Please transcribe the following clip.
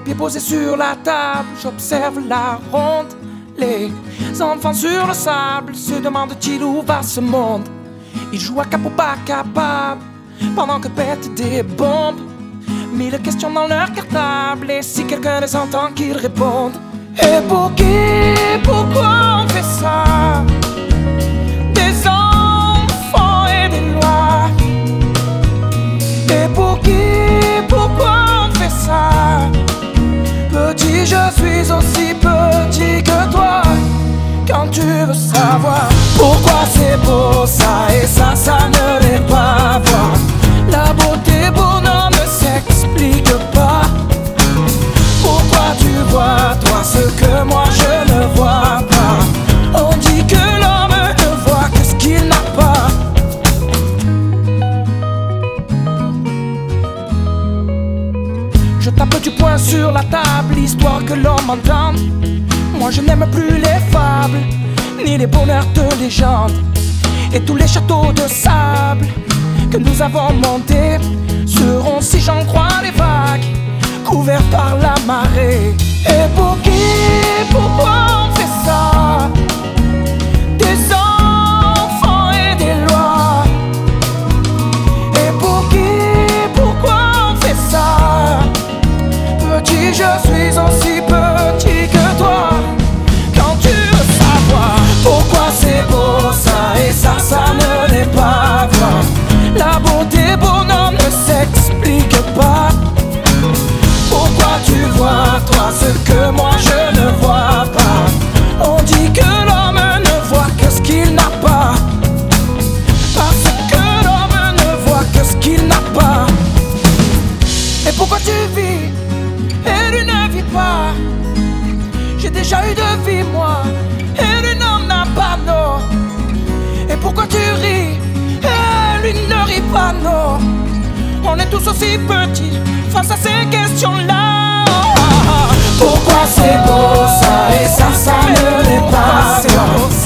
pieds posés sur la table, j'observe la ronde. Les enfants sur le sable se demandent-ils où va ce monde. Ils jouent à cap ou pas capable pendant que pètent des bombes. Mille questions dans leur cartable, et si quelqu'un les entend qu'ils répondent. Et pour qui, pourquoi on fait ça? Des enfants et des lois. Et pour qui, pourquoi on fait ça? Petit, je suis aussi petit que toi. Quand tu veux savoir pourquoi c'est beau ça et ça, ça ne l'est pas. Voir la beauté bonhomme ne s'explique pas. Pourquoi tu vois toi ce que moi je ne vois pas? On dit que l'homme ne voit que ce qu'il n'a pas. Je tape du poing sur la table, histoire que l'homme entende. Moi je n'aime plus les fables, ni les bonheurs de légende. Et tous les châteaux de sable que nous avons montés seront, si j'en crois les vagues, couverts par la marée. Et pour qui, pourquoi on fait ça? Des enfants et des lois. Et pour qui, pourquoi on fait ça? Petit, je suis aussi petit que toi. Quand tu veux savoir pourquoi c'est beau ça et ça, ça ne l'est pas. Voir la beauté bonhomme ne s'explique pas. Pourquoi tu vois toi ce que moi je ne vois pas? On dit que l'homme ne voit que ce qu'il n'a pas. Parce que l'homme ne voit que ce qu'il n'a pas. Et pourquoi tu vis et lui ne vit pas? J'ai déjà eu de vie moi, et lui n'en a pas, non. Et pourquoi tu ris et lui ne rit pas, non? On est tous aussi petits face à ces questions-là. Pourquoi c'est beau ça et ça, ça ne l'est pas?